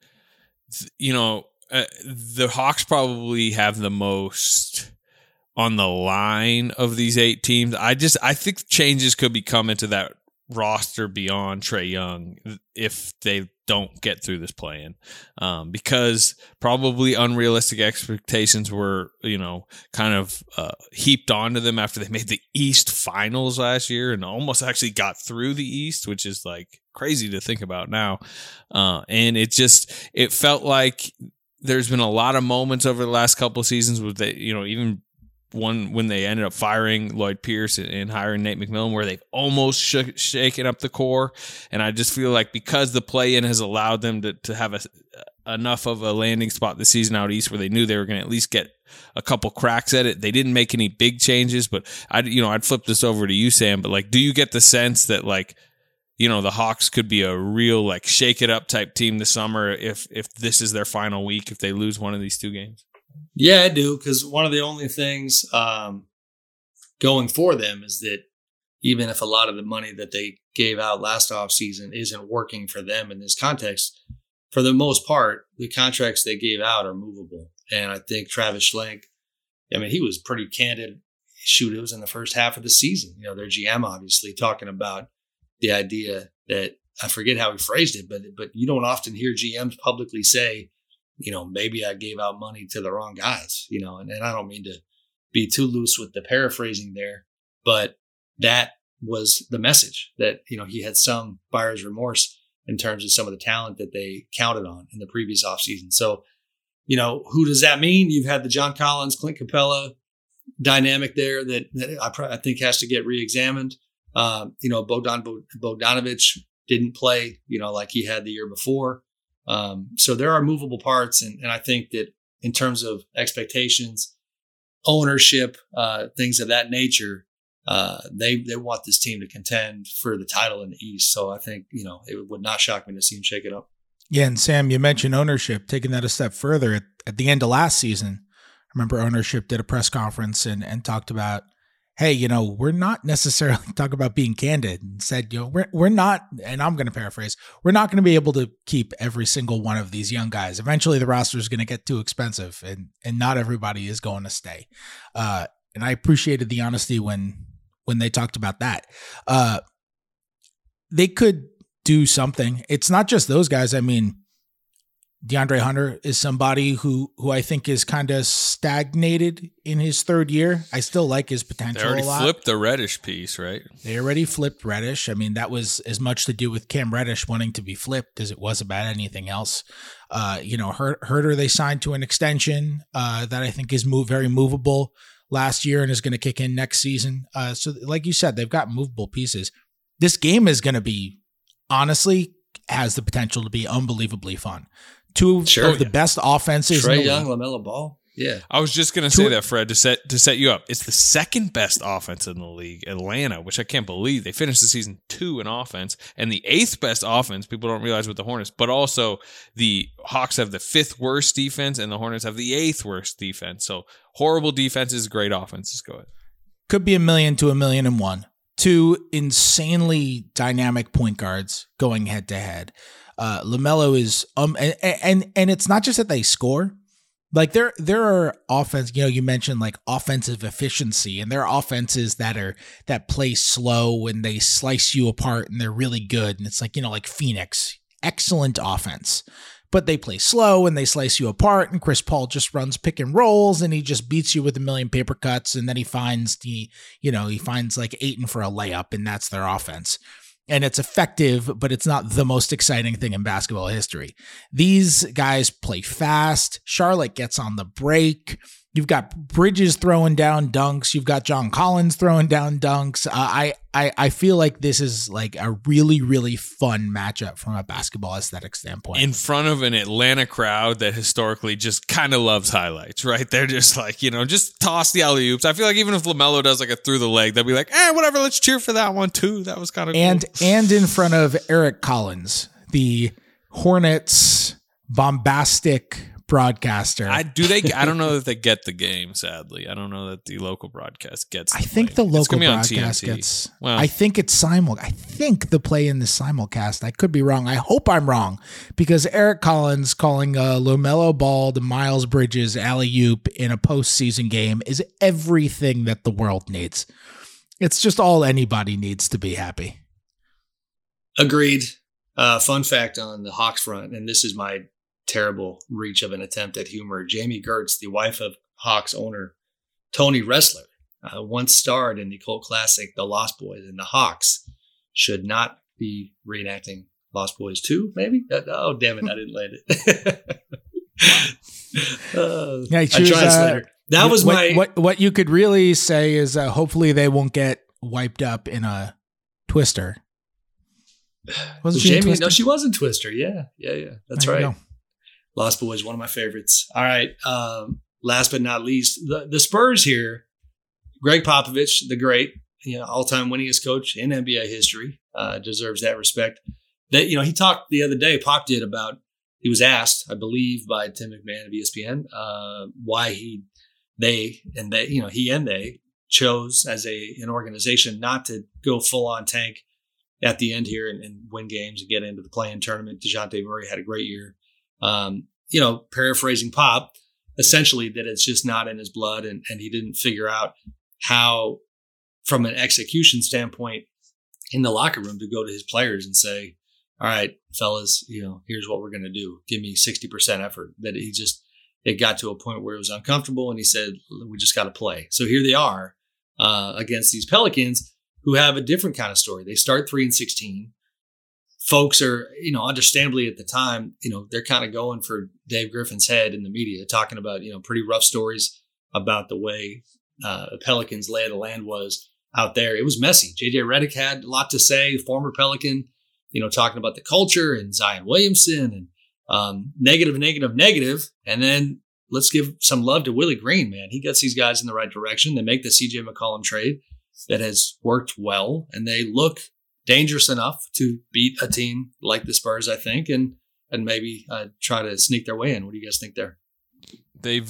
the Hawks probably have the most on the line of these 8 teams. I think changes could be coming to that roster beyond Trae Young if they don't get through this play-in, because probably unrealistic expectations were, kind of heaped onto them after they made the East Finals last year and almost actually got through the East, which is crazy to think about now. And it felt like there's been a lot of moments over the last couple of seasons with even one when they ended up firing Lloyd Pierce and hiring Nate McMillan, where they've almost shaken up the core. And I just feel like because the play-in has allowed them to have enough of a landing spot this season out east where they knew they were going to at least get a couple cracks at it. They didn't make any big changes, but I'd flip this over to you, Sam. But like, do you get the sense that the Hawks could be a real shake it up type team this summer if this is their final week, if they lose one of these two games? Yeah, I do, because one of the only things going for them is that even if a lot of the money that they gave out last offseason isn't working for them in this context, for the most part, the contracts they gave out are movable. And I think Travis Schlenk, he was pretty candid. Shoot, it was in the first half of the season. Their GM obviously talking about the idea that, I forget how he phrased it, but you don't often hear GMs publicly say, maybe I gave out money to the wrong guys, and I don't mean to be too loose with the paraphrasing there, but that was the message that, he had some buyer's remorse in terms of some of the talent that they counted on in the previous offseason. So, who does that mean? You've had the John Collins, Clint Capella dynamic there that I think has to get reexamined. Bogdan Bogdanovic didn't play, like he had the year before. So there are movable parts. And I think that in terms of expectations, ownership, things of that nature, they want this team to contend for the title in the East. So I think, it would not shock me to see them shake it up. Yeah. And Sam, you mentioned ownership, taking that a step further at the end of last season. I remember ownership did a press conference and talked about, hey, we're not necessarily talking about being candid, and said, we're not, and I'm going to paraphrase, we're not going to be able to keep every single one of these young guys. Eventually the roster is going to get too expensive and not everybody is going to stay. And I appreciated the honesty when they talked about that. They could do something. It's not just those guys. DeAndre Hunter is somebody who I think is kind of stagnated in his third year. I still like his potential a lot. They already flipped the Reddish piece, right? They already flipped Reddish. That was as much to do with Cam Reddish wanting to be flipped as it was about anything else. Herter, they signed to an extension that I think is very movable last year and is going to kick in next season. So like you said, they've got movable pieces. This game is going to be, honestly, has the potential to be unbelievably fun. Two of the best offenses. Trae Young, LaMelo Ball. Yeah. I was just going to say that, Fred, to set you up. It's the second best offense in the league, Atlanta, which I can't believe. They finished the season 2 in offense, and the 8th best offense, people don't realize, with the Hornets, but also the Hawks have the 5th worst defense, and the Hornets have the 8th worst defense. So horrible defenses, great offenses. Go ahead. Could be $1 million to $1.1 million. Two insanely dynamic point guards going head to head. LaMelo is and it's not just that they score. Like there are offense, you mentioned like offensive efficiency, and there are offenses that play slow and they slice you apart and they're really good. And it's like, like Phoenix, excellent offense, but they play slow and they slice you apart. And Chris Paul just runs pick and rolls and he just beats you with a million paper cuts. And then he finds like Ayton for a layup, and that's their offense. And it's effective, but it's not the most exciting thing in basketball history. These guys play fast. Charlotte gets on the break. You've got Bridges throwing down dunks. You've got John Collins throwing down dunks. I feel like this is like a really, really fun matchup from a basketball aesthetic standpoint. In front of an Atlanta crowd that historically just kind of loves highlights, right? They're just like, just toss the alley-oops. I feel like even if LaMelo does like a through the leg, they'll be like, whatever, let's cheer for that one too. That was kind of cool. And in front of Eric Collins, the Hornets bombastic broadcaster. I don't know that they get the game, sadly. I don't know that the local broadcast gets the I think play. the local broadcast gets I think it's I think the play in the simulcast. I could be wrong. I hope I'm wrong, because Eric Collins calling LaMelo Ball to Miles Bridges alley-oop in a postseason game is everything that the world needs. It's just all anybody needs to be happy. Agreed. Fun fact on the Hawks front, and this is my terrible reach of an attempt at humor. Jamie Gertz, the wife of Hawks owner Tony Ressler, once starred in the cult classic The Lost Boys, and the Hawks should not be reenacting Lost Boys 2, maybe? Oh, damn it. I didn't land it. Yeah, that was what you could really say is hopefully they won't get wiped up in a Twister. Wasn't she Jamie? No, she was in Twister. Yeah. That's there right. Lost Boys, one of my favorites. All right. Last but not least, the Spurs here. Greg Popovich, the great, all-time winningest coach in NBA history, deserves that respect. That he talked the other day. Pop did about. He was asked, I believe, by Tim McMahon of ESPN, why he and they chose as an organization not to go full on tank at the end here and win games and get into the play-in tournament. DeJounte Murray had a great year. Paraphrasing Pop, essentially that it's just not in his blood, and he didn't figure out how, from an execution standpoint, in the locker room to go to his players and say, all right, fellas, here's what we're going to do. Give me 60% effort. That it got to a point where it was uncomfortable, and he said, we just got to play. So here they are against these Pelicans, who have a different kind of story. They start 3-16. Folks are, understandably at the time, they're kind of going for Dave Griffin's head in the media, talking about, pretty rough stories about the way the Pelicans' lay of the land was out there. It was messy. JJ Redick had a lot to say, former Pelican, talking about the culture and Zion Williamson and negative. And then let's give some love to Willie Green, man. He gets these guys in the right direction. They make the CJ McCollum trade that has worked well, and they look dangerous enough to beat a team like the Spurs, I think, and maybe try to sneak their way in. What do you guys think there? They've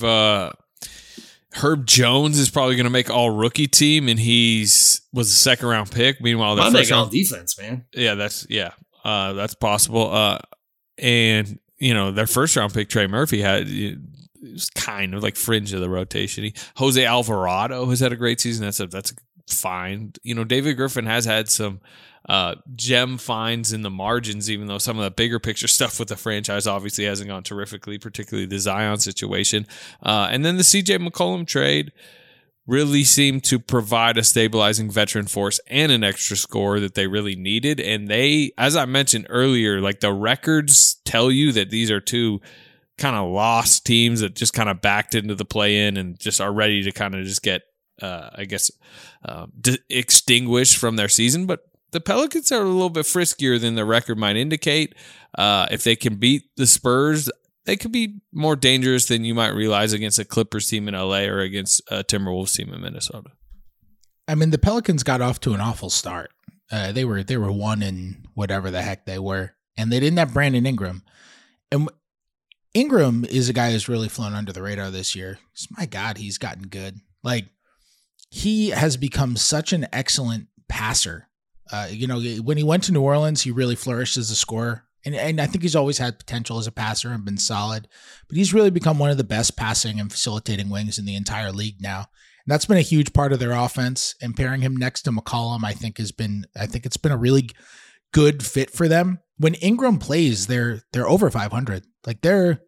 Herb Jones is probably going to make all rookie team, and was a second round pick. Meanwhile, they're making all defense, man. Yeah, that's possible. And their first round pick, Trey Murphy, it was kind of like fringe of the rotation. Jose Alvarado has had a great season. That's fine. David Griffin has had some gem finds in the margins, even though some of the bigger picture stuff with the franchise obviously hasn't gone terrifically, particularly the Zion situation. And then the CJ McCollum trade really seemed to provide a stabilizing veteran force and an extra score that they really needed. And they, as I mentioned earlier, like the records tell you that these are two kind of lost teams that just kind of backed into the play-in and just are ready to kind of just get extinguished from their season. But the Pelicans are a little bit friskier than the record might indicate. If they can beat the Spurs, they could be more dangerous than you might realize against a Clippers team in LA or against a Timberwolves team in Minnesota. I mean, the Pelicans got off to an awful start. They were 1 in whatever the heck they were, and they didn't have Brandon Ingram. And Ingram is a guy who's really flown under the radar this year. My God, he's gotten good. Like, he has become such an excellent passer. When he went to New Orleans, he really flourished as a scorer. And I think he's always had potential as a passer and been solid. But he's really become one of the best passing and facilitating wings in the entire league now. And that's been a huge part of their offense. And pairing him next to McCollum, I think it's been a really good fit for them. When Ingram plays, they're over 500. Like they're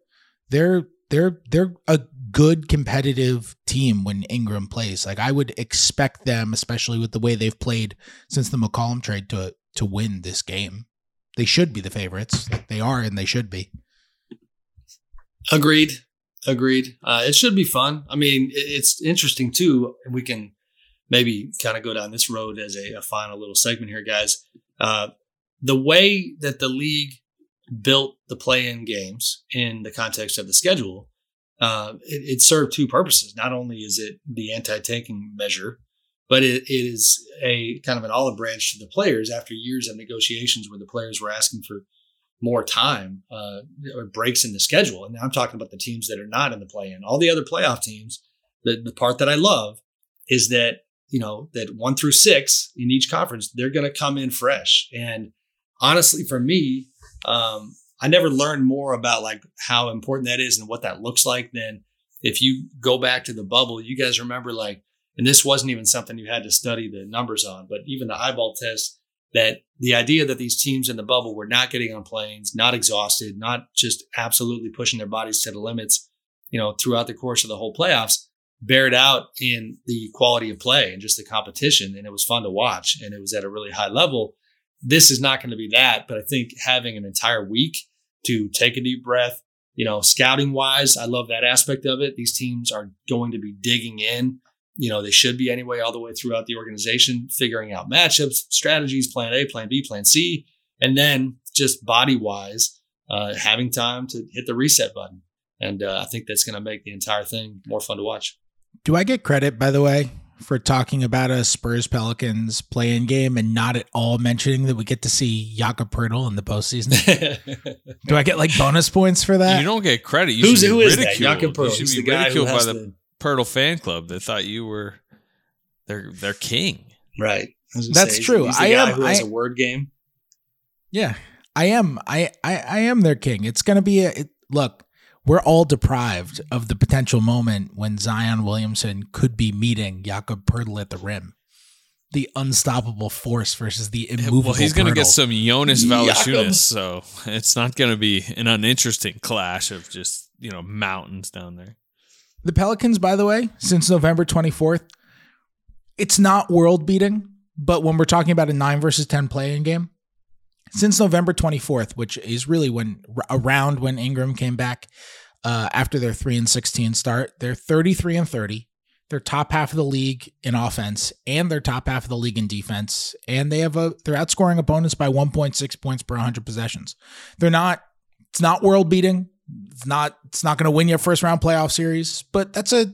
a good competitive team when Ingram plays. Like I would expect them, especially with the way they've played since the McCollum trade, to win this game. They should be the favorites. Like they are, and they should be. Agreed. It should be fun. I mean, it's interesting too, and we can maybe kind of go down this road as a final little segment here, guys. The way that the league built the play-in games in the context of the schedule, it served two purposes. Not only is it the anti-tanking measure, but it is a kind of an olive branch to the players after years of negotiations where the players were asking for more time or breaks in the schedule. And now I'm talking about the teams that are not in the play-in. All the other playoff teams, the part that I love is that, that 1 through 6 in each conference, they're going to come in fresh. And honestly, for me, I never learned more about like how important that is and what that looks like than if you go back to the bubble. You guys remember and this wasn't even something you had to study the numbers on, but even the eyeball test, that the idea that these teams in the bubble were not getting on planes, not exhausted, not just absolutely pushing their bodies to the limits, throughout the course of the whole playoffs, bared out in the quality of play and just the competition. And it was fun to watch, and it was at a really high level. this is not going to be that, but I think having an entire week to take a deep breath, scouting wise, I love that aspect of it. These teams are going to be digging in. They should be anyway, all the way throughout the organization, figuring out matchups, strategies, plan A, plan B, plan C, and then just body wise, having time to hit the reset button. And I think that's going to make the entire thing more fun to watch. Do I get credit, by the way, for talking about a Spurs-Pelicans play-in game and not at all mentioning that we get to see Jakob Poeltl in the postseason? Do I get bonus points for that? You don't get credit. Who is that? Jakob Poeltl. You should be ridiculed by the Poeltl fan club that thought you were their king. Right. That's true. He's the guy who has a word game. Yeah, I am. I am their king. It's going to be look. We're all deprived of the potential moment when Zion Williamson could be meeting Jakob Poeltl at the rim. The unstoppable force versus the immovable. Well, he's going to get some Jonas Valanciunas, Jakob. so it's not going to be an uninteresting clash of just mountains down there. The Pelicans, by the way, since November 24th, it's not world beating, but when we're talking about a 9 versus 10 play-in game, since November 24th, which is really around when Ingram came back after their 3-16 start, they're 33-30. They're top half of the league in offense, and they're top half of the league in defense. And they're outscoring opponents by 1.6 points per 100 possessions. It's not world beating. It's not going to win your first round playoff series, but that's a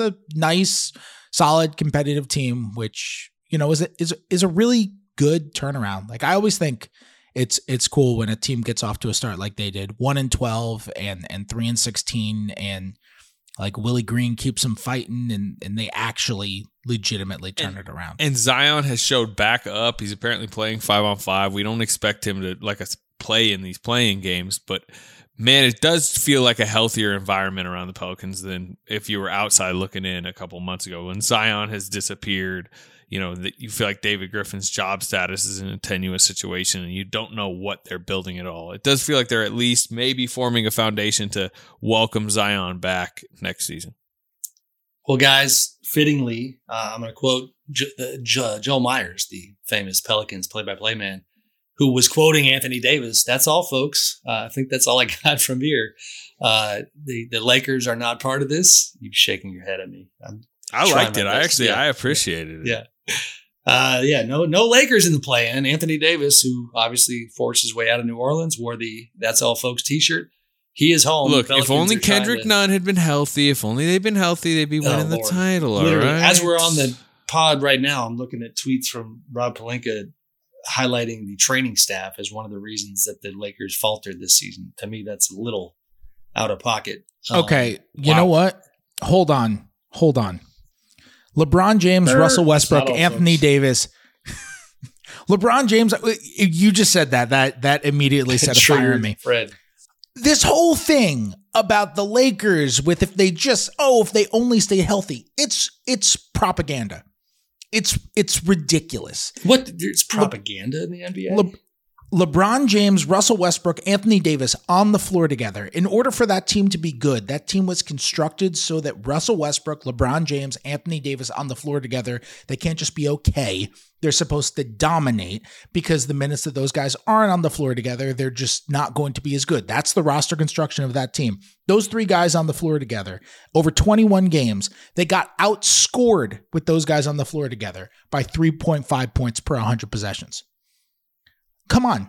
nice, solid, competitive team, which is a really good turnaround. I always think it's cool when a team gets off to a start like they did, 1-12 and 3-16, and Willie Green keeps them fighting, and they actually legitimately turn it around. And Zion has showed back up. He's apparently playing 5-on-5. We don't expect him to play in these playing games, but man, it does feel like a healthier environment around the Pelicans than if you were outside looking in a couple months ago when Zion has disappeared. That you feel like David Griffin's job status is in a tenuous situation and you don't know what they're building at all. It does feel like they're at least maybe forming a foundation to welcome Zion back next season. Well, guys, fittingly, I'm going to quote Joe Myers, the famous Pelicans play-by-play man, who was quoting Anthony Davis. That's all, folks. I think that's all I got from here. The Lakers are not part of this. You're shaking your head at me. I liked it. I appreciated it. Yeah. No Lakers in the play-in. Anthony Davis, who obviously forced his way out of New Orleans, wore the That's All Folks t-shirt. He is home. Look, if only Kendrick Nunn had been healthy, they'd be winning the title. Literally, all right? As we're on the pod right now, I'm looking at tweets from Rob Pelinka highlighting the training staff as one of the reasons that the Lakers faltered this season. To me, that's a little out of pocket. Okay, you know what? Hold on. LeBron James, Russell Westbrook, Anthony Davis. LeBron James, you just said that immediately set a fire in me. Fred. This whole thing about the Lakers with if they only stay healthy, it's propaganda. It's ridiculous. What? There's propaganda in the NBA? LeBron James, Russell Westbrook, Anthony Davis on the floor together. In order for that team to be good, that team was constructed so that Russell Westbrook, LeBron James, Anthony Davis on the floor together, they can't just be okay. They're supposed to dominate, because the minutes that those guys aren't on the floor together, they're just not going to be as good. That's the roster construction of that team. Those three guys on the floor together, over 21 games, they got outscored with those guys on the floor together by 3.5 points per 100 possessions. Come on.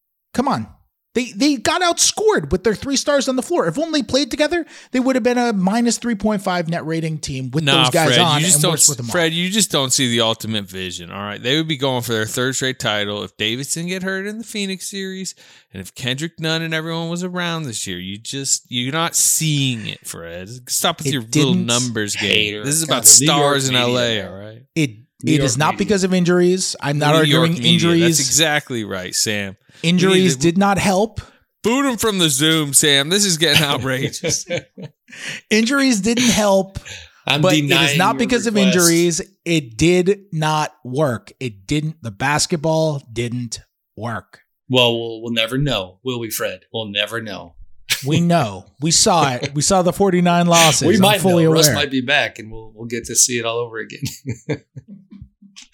They got outscored with their three stars on the floor. If only played together, they would have been a minus 3.5 net rating team with those guys Fred, on. You just don't see the ultimate vision. All right, they would be going for their third straight title if Davis didn't get hurt in the Phoenix series, and if Kendrick Nunn and everyone was around this year. You're not seeing it, Fred. Stop with your little numbers game. This is about stars in LA. All right. It is not because of injuries. I'm not arguing injuries. That's exactly right, Sam. Injuries did not help. Boot him from the Zoom, Sam. This is getting outrageous. Injuries didn't help. But it is not because of injuries. It did not work. The basketball didn't work. Well, we'll never know, will we, Fred? We'll never know. We know. We saw it. We saw the 49 losses. We might I'm fully know. aware. Russ might be back, and we'll get to see it all over again.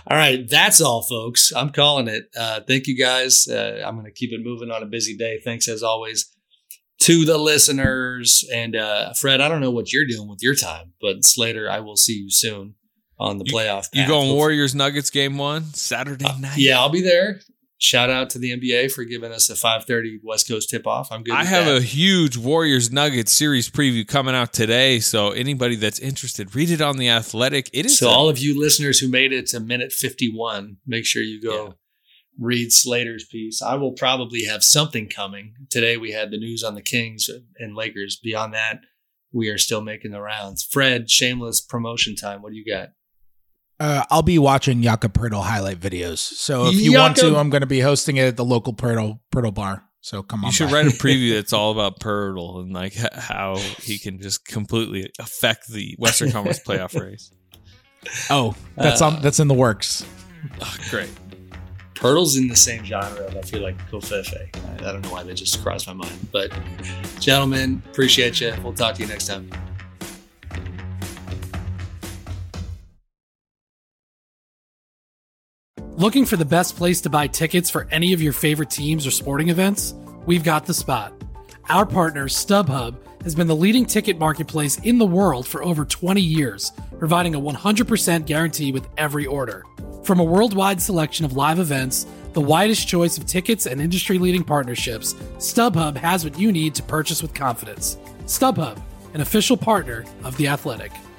All right, that's all, folks. I'm calling it. Thank you, guys. I'm going to keep it moving on a busy day. Thanks, as always, to the listeners. And Fred, I don't know what you're doing with your time, but Slater, I will see you soon on the playoff. You going Warriors Nuggets game 1 Saturday night? Yeah, I'll be there. Shout out to the NBA for giving us a 5:30 West Coast tip-off. I'm good with I have that. a huge Warriors Nuggets series preview coming out today, so anybody that's interested, read it on The Athletic. It is so all of you listeners who made it to minute 51, make sure you go read Slater's piece. I will probably have something coming. Today we had the news on the Kings and Lakers. Beyond that, we are still making the rounds. Fred, shameless promotion time. What do you got? I'll be watching Jakob Poeltl highlight videos. So if you want to, I'm going to be hosting it at the local Poeltl bar. So come on. You should write a preview that's all about Poeltl and like how he can just completely affect the Western Conference playoff race. Oh, that's in the works. Oh, great. Poeltl's in the same genre of, I feel like, Kofefe. I don't know why that just crossed my mind. But gentlemen, appreciate you. We'll talk to you next time. Looking for the best place to buy tickets for any of your favorite teams or sporting events? We've got the spot. Our partner, StubHub, has been the leading ticket marketplace in the world for over 20 years, providing a 100% guarantee with every order. From a worldwide selection of live events, the widest choice of tickets and industry-leading partnerships, StubHub has what you need to purchase with confidence. StubHub, an official partner of The Athletic.